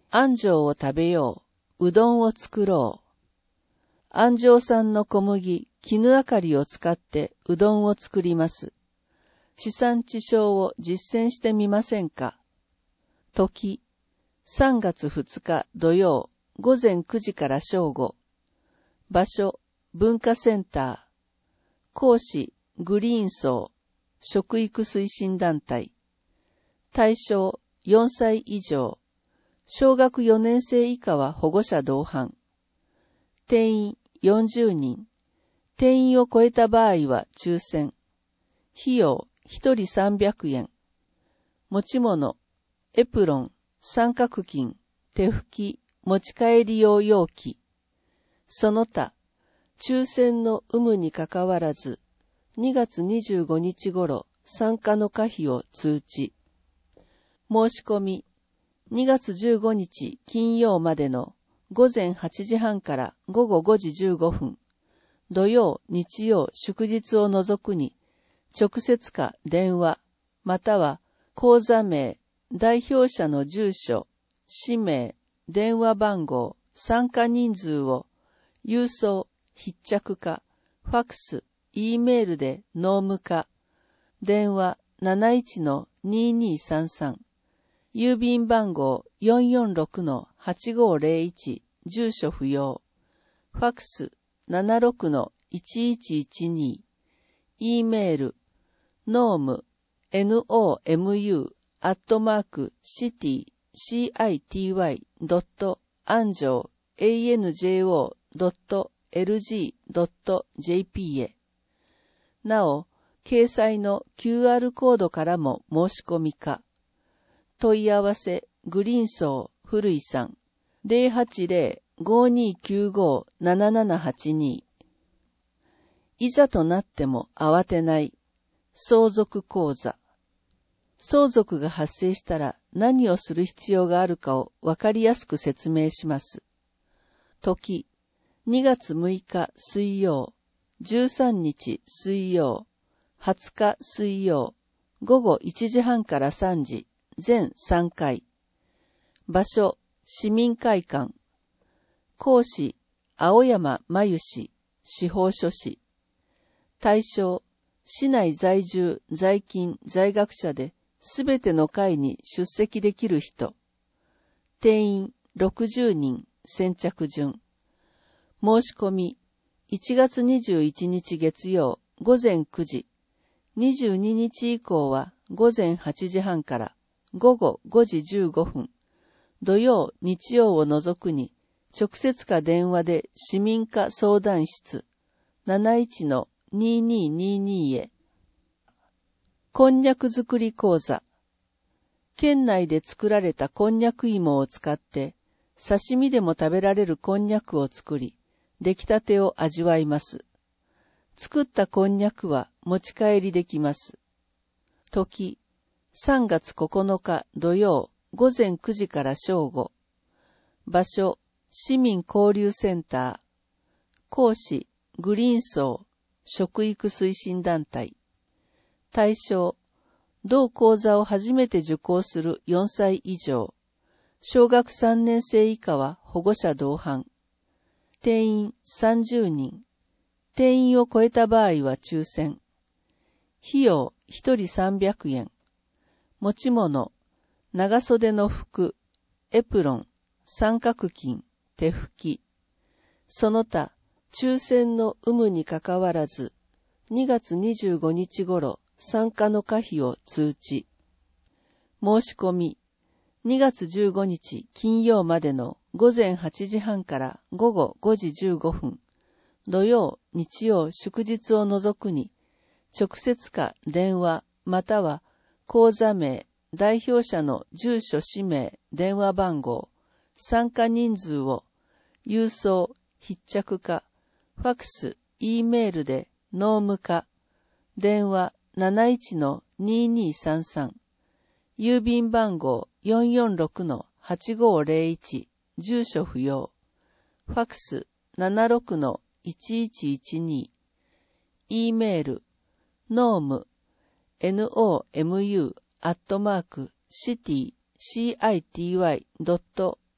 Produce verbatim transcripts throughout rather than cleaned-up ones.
安城を食べよう。うどんを作ろう。安城産の小麦、絹あかりを使ってうどんを作ります。地産地消を実践してみませんか。時、さんがつふつか土曜、ごぜんくじから正午。場所、文化センター。講師、グリーン層、食育推進団体。対象、よんさい以上。小学よねん生以下は保護者同伴。定員よんじゅうにん。定員を超えた場合は抽選。費用ひとりさんびゃくえん。持ち物、エプロン、三角巾、手拭き、持ち帰り用容器。その他、抽選の有無にかかわらず、にがつにじゅうごにち頃参加の可否を通知。申し込み、にがつじゅうごにち金曜までのごぜんはちじはんからごごごじじゅうごふん、土曜、日曜、祝日を除くに、直接か電話、または口座名、代表者の住所、氏名、電話番号、参加人数を、郵送、必着か、ファクス、E メールで納務か、電話 なないちのにーにーさんさん、郵便番号 よんよんろくのはちごーぜろいち、住所不要、ファクス ななろくのいちいちいちに、E メール、ノーム、ノム、アットマーク、シティ、シティ、ドット、アンジョー、エーエヌジェーオー、ドット、エルジー、ドット、ジェーピー へ。なお、掲載の キューアール コードからも申し込みか。問い合わせ、グリーン層、古井さん、ゼロはちゼロ ごにーきゅうごー ななななはちに。いざとなっても慌てない。相続講座。相続が発生したら何をする必要があるかをわかりやすく説明します。時、にがつむいか水曜、じゅうさんにち水曜、はつか水曜、ごごいちじはんからさんじ、全さんかい。場所、市民会館。講師、青山真由氏、司法書士。対象、市内在住、在勤、在学者で、すべての会に出席できる人。定員ろくじゅうにん、先着順。申し込み、いちがつにじゅういちにち月曜、ごぜんくじ。にじゅうににち以降は、ごぜんはちじはんから、ごごごじじゅうごふん。土曜、日曜を除くに、直接か電話で市民課相談室、なないちのにーにーにーにーへ。こんにゃく作り講座。県内で作られたこんにゃく芋を使って、刺身でも食べられるこんにゃくを作り、出来たてを味わいます。作ったこんにゃくは持ち帰りできます。時、さんがつここのか土曜、ごぜんくじから正午。場所、市民交流センター。講師、グリーン層、食育推進団体。対象、同講座を初めて受講するよんさい以上。小学さんねん生以下は保護者同伴。定員さんじゅうにん。定員を超えた場合は抽選。費用ひとりさんびゃくえん。持ち物、長袖の服、エプロン、三角巾、手拭き。その他、抽選の有無にかかわらず、にがつにじゅうごにち頃、参加の可否を通知。申し込み、にがつじゅうごにち金曜までのごぜんはちじはんからごごごじじゅうごふん、土曜、日曜、祝日を除くに、直接か電話、または口座名、代表者の住所氏名、電話番号、参加人数を、郵送、必着か、ファクス、E メールで納務か、電話 なないちのにーにーさんさん、郵便番号 よんよんろくのはちごーぜろいち、住所不要、ファクス ななろくのいちいちいちに、E メール、ノーム、ノム、アットマーク、シティ、シティ、ドット、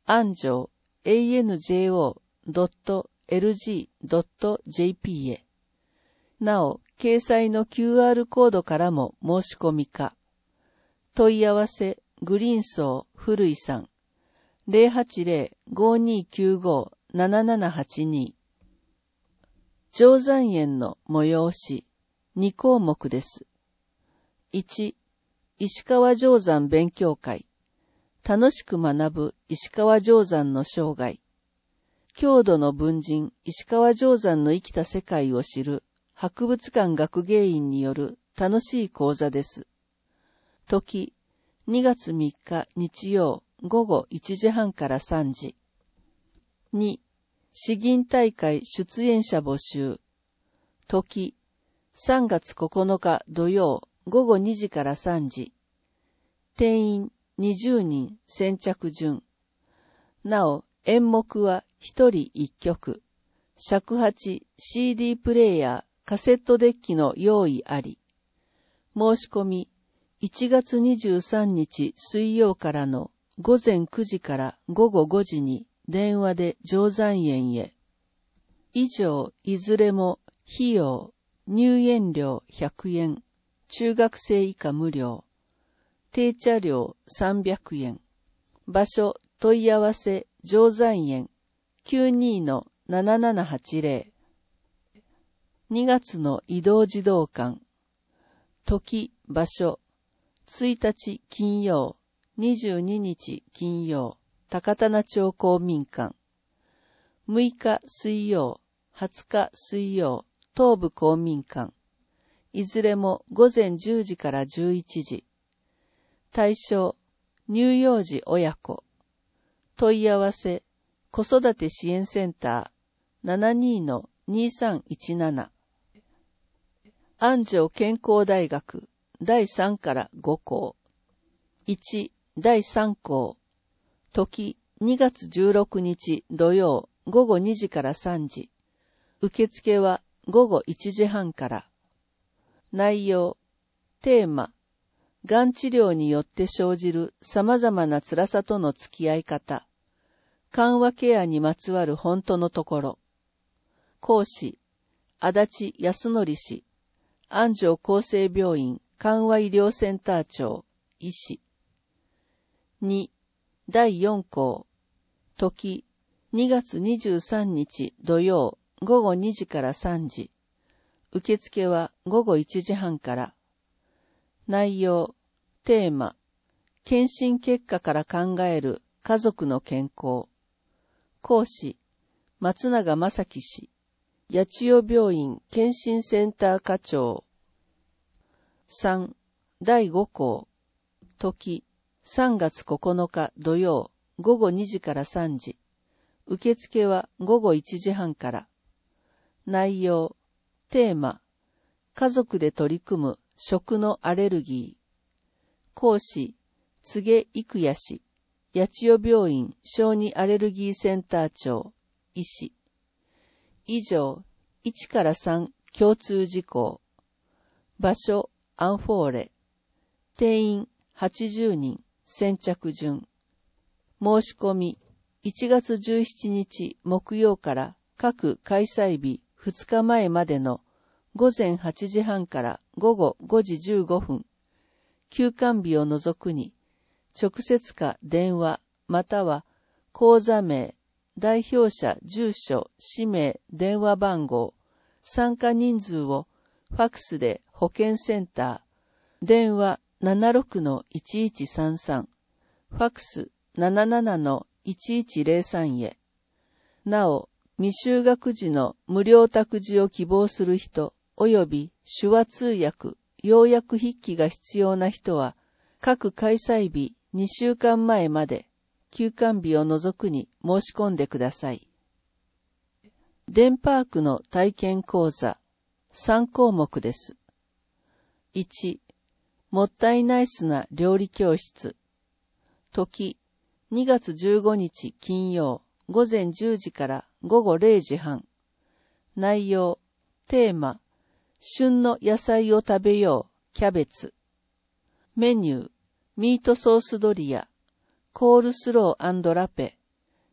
安城 エーエヌジェーオードットエルジードットジェーピー へ。なお、掲載の キューアール コードからも申し込みか。問い合わせ、グリーンソー古井さん。ゼロはちゼロ ごーにーきゅうごー ななななはちに。定山園の催し、に項目です。いち、石川定山勉強会。楽しく学ぶ石川定山の生涯。郷土の文人石川定山の生きた世界を知る博物館学芸員による楽しい講座です。時、にがつみっか日曜午後いちじはんからさんじ。に、詩吟大会出演者募集。時、さんがつここのか土曜午後にじからさんじ。定員にじゅうにん先着順。なお、演目はひとりいっきょく。尺八、シーディー プレイヤー、カセットデッキの用意あり。申し込み、いちがつにじゅうさんにち水曜からのごぜんくじからごごごじに電話で定山園へ。以上、いずれも費用、入園料ひゃくえん、中学生以下無料、定茶料さんびゃくえん、場所問い合わせ定山園 きゅうにーのななななはちゼロ。にがつの移動児童館。時、場所、ついたち金曜、にじゅうににち金曜、高棚町公民館。むいか水曜、はつか水曜、東部公民館。いずれもごぜんじゅうじからじゅういちじ。対象、乳幼児親子。問い合わせ、子育て支援センター ななにーのにさんいちなな。安城健康大学だいさんからごこう。いち、だいさんこう。時、にがつじゅうろくにち土曜午後にじからさんじ。受付は午後いちじはんから。内容、テーマ、がん治療によって生じる様々な辛さとの付き合い方。緩和ケアにまつわる本当のところ。講師、足立康則氏、安城厚生病院緩和医療センター長、医師。に、だいよんこう。時、にがつにじゅうさんにち土曜午後にじからさんじ。受付は午後いちじはんから。内容、テーマ、検診結果から考える家族の健康。講師、松永正樹氏、八千代病院検診センター課長。さん、だいごこう。時、さんがつここのか土曜午後にじからさんじ。受付は午後いちじはんから。内容、テーマ、家族で取り組む食のアレルギー。講師、柘植育也氏、八千代病院小児アレルギーセンター長、医師。以上、いちからさん共通事項。場所、アンフォーレ。定員はちじゅうにん、先着順。申し込み、いちがつじゅうしちにち木曜から各開催日ふつかまえまでのごぜんはちじはんからごごごじじゅうごふん。休館日を除くに、直接か電話または口座名、代表者住所、氏名、電話番号、参加人数をファクスで保健センター、電話 ななろくのいちいちさんさん、ファクス ななななのいちいちゼロさん へ。なお、未就学児の無料託児を希望する人、及び手話通訳、要約筆記が必要な人は、各開催日にしゅうかんまえまで、休館日を除くに申し込んでください。デンパークの体験講座、さんこうもくです。いち、もったいないすな料理教室。時、にがつじゅうごにち金曜、ごぜんじゅうじからごごれいじはん。内容、テーマ、旬の野菜を食べよう、キャベツ。メニュー、ミートソースドリア、コールスロー&ラペ、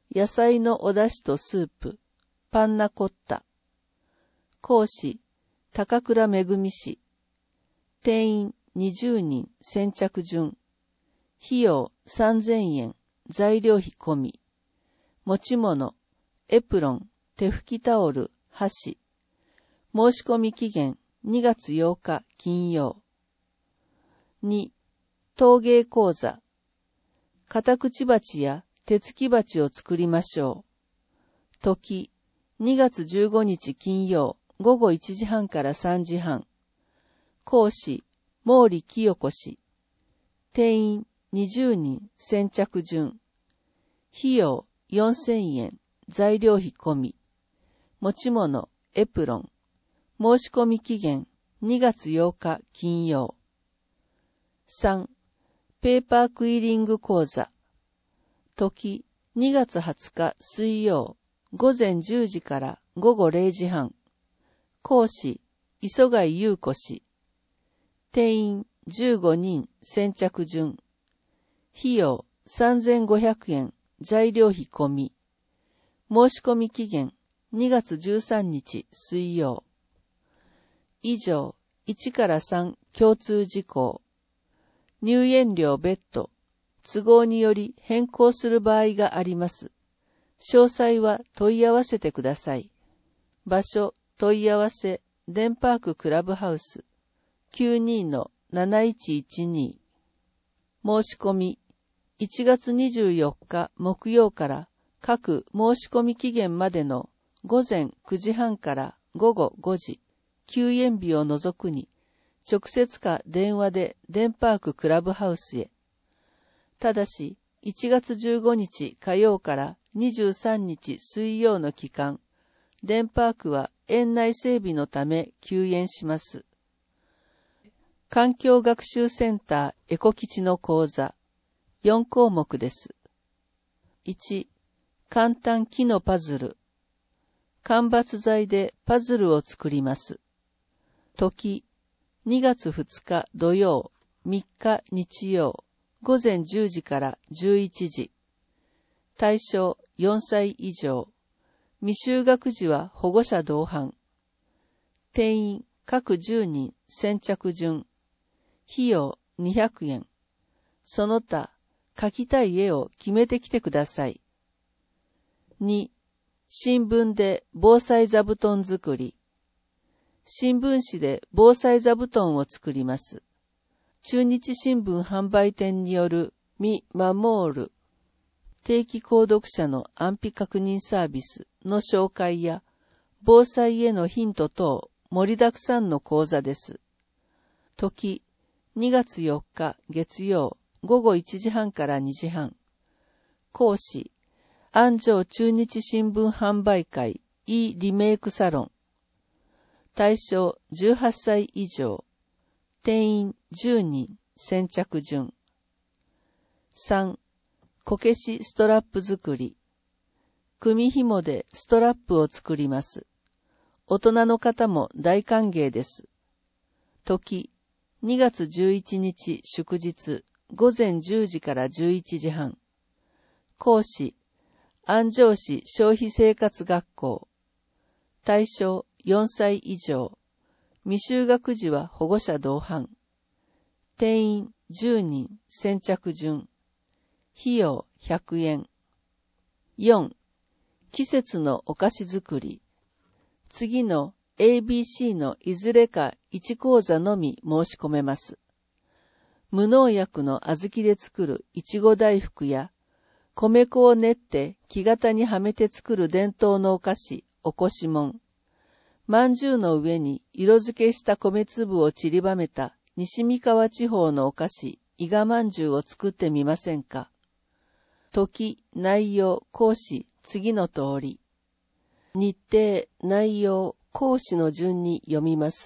野菜のお出汁とスープ、パンナコッタ。講師、高倉めぐみ氏。定員にじゅうにん先着順。費用さんぜんえん、材料費込み。持ち物、エプロン、手拭きタオル、箸。申し込み期限にがつようか金曜。に、陶芸講座。カタクチバチや手つき鉢を作りましょう。時、にがつじゅうごにち金曜、ごごいちじはんからさんじはん。講師、毛利清子氏。定員にじゅうにん先着順。費用よんせんえん、材料費込み。持ち物、エプロン。申し込み期限にがつようか金曜。さん、ペーパークイリング講座。時、にがつはつか水曜、ごぜんじゅうじからごごれいじはん。講師、磯貝優子氏。定員じゅうごにん先着順。費用さんぜんごひゃくえん、材料費込み。申し込み期限にがつじゅうさんにち水曜。以上、いちからさん共通事項。入園料別途、都合により変更する場合があります。詳細は問い合わせてください。場所、問い合わせ、デンパーククラブハウス、きゅうにのなないちいちに。申し込み、いちがつにじゅうよっか木曜から各申し込み期限までのごぜんくじはんからごごごじ、休園日を除くに、直接か電話でデンパーククラブハウスへ。ただし、いちがつじゅうごにち火曜からにじゅうさんにち水曜の期間、デンパークは園内整備のため休園します。環境学習センターエコ基地の講座、よんこうもくです。いち、簡単木のパズル。間伐材でパズルを作ります。時、にがつふつか土曜、みっか日曜、ごぜんじゅうじからじゅういちじ。対象よんさい以上。未就学児は保護者同伴。定員各じゅうにん先着順。費用にひゃくえん。その他、描きたい絵を決めてきてください。に、新聞で防災座布団作り。新聞紙で防災座布団を作ります。中日新聞販売店によるミ・マモール定期購読者の安否確認サービスの紹介や防災へのヒント等盛りだくさんの講座です。時、にがつよっか月曜ごごいちじはんからにじはん。講師、安城中日新聞販売会 E リメイクサロン。対象じゅうはっさい以上。定員じゅうにん先着順。さん、こけしストラップ作り。組紐でストラップを作ります。大人の方も大歓迎です。時、にがつじゅういちにち祝日、ごぜんじゅうじからじゅういちじはん。講師、安城市消費生活学校。対象よんさい以上。未就学児は保護者同伴。定員じゅうにん先着順。費用ひゃくえん。よん、季節のお菓子作り。次の エービーシー のいずれかいち講座のみ申し込めます。無農薬の小豆で作るいちご大福や、米粉を練って木型にはめて作る伝統のお菓子、おこしもん。まんじゅうの上に色付けした米粒を散りばめた西三河地方のお菓子、伊賀まんじゅうを作ってみませんか。時、内容、講師、次の通り。日程、内容、講師の順に読みます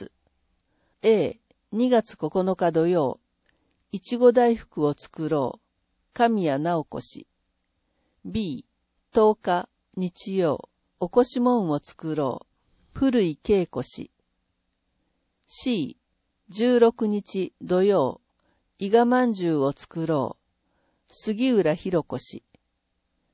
。A、にがつここのか土曜、いちご大福を作ろう。神谷直子氏。B、とおか日曜、おこしもんを作ろう。古井恵子氏。C、じゅうろくにち土曜、伊賀まんじゅうを作ろう。杉浦弘子氏。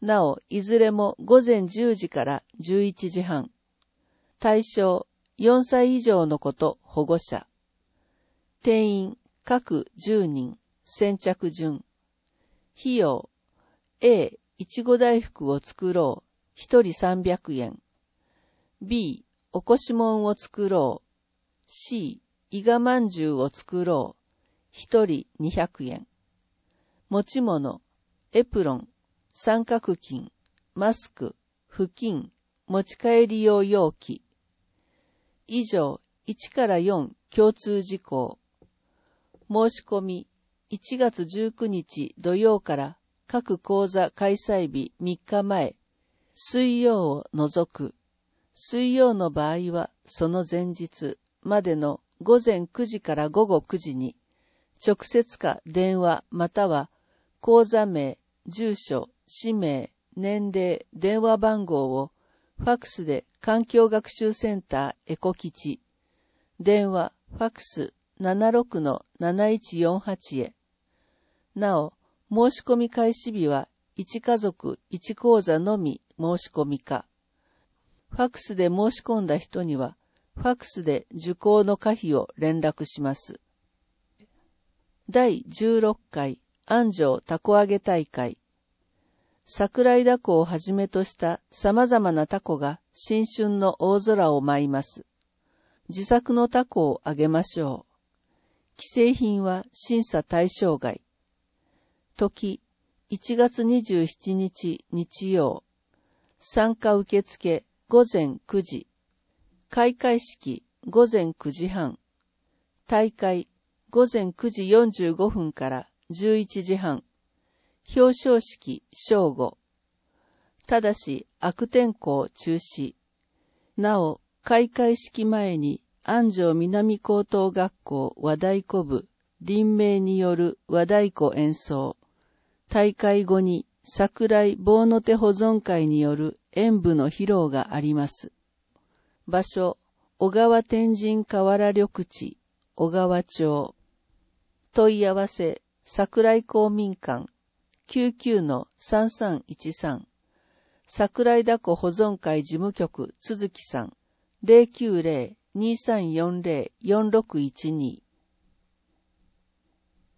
なお、いずれも午前じゅうじからじゅういちじはん。対象、よんさい以上の子と保護者。定員、各じゅうにん、先着順。費用、A、いちご大福を作ろう、ひとりさんびゃくえん。B、おこしもんを作ろう。C、伊賀まんじゅうを作ろう、ひとりにひゃくえん。持ち物、エプロン、三角巾、マスク、布巾、持ち帰り用容器。以上、いちからよん共通事項。申し込み、いちがつじゅうくにち土曜から各講座開催日みっかまえ、水曜を除く。水曜の場合はその前日までのごぜんくじからごごくじに、直接か電話または講座名、住所、氏名、年齢、電話番号をファックスで環境学習センターエコ基地、電話、ファックス ななろくのなないちよんはち へ。なお、申し込み開始日はいち家族いち講座のみ申し込みか。ファックスで申し込んだ人には、ファックスで受講の可否を連絡します。だいじゅうろっかい安城たこ揚げ大会。桜井凧をはじめとした様々な凧が新春の大空を舞います。自作の凧を揚げましょう。既製品は審査対象外。時、いちがつにじゅうしちにち日曜。参加受付ごぜんくじ。開会式ごぜんくじはん。大会ごぜんくじよんじゅうごふんからじゅういちじはん。表彰式正午。ただし悪天候中止。なお、開会式前に安城南高等学校和太鼓部林名による和太鼓演奏。大会後に桜井棒の手保存会による演舞の披露があります。場所、小川天神河原緑地、小川町。問い合わせ、桜井公民館、きゅうきゅうのさんさんいちさん。桜井凧保存会事務局、鈴木さん、ゼロきゅうゼロ にさんよんゼロ よんろくいちに。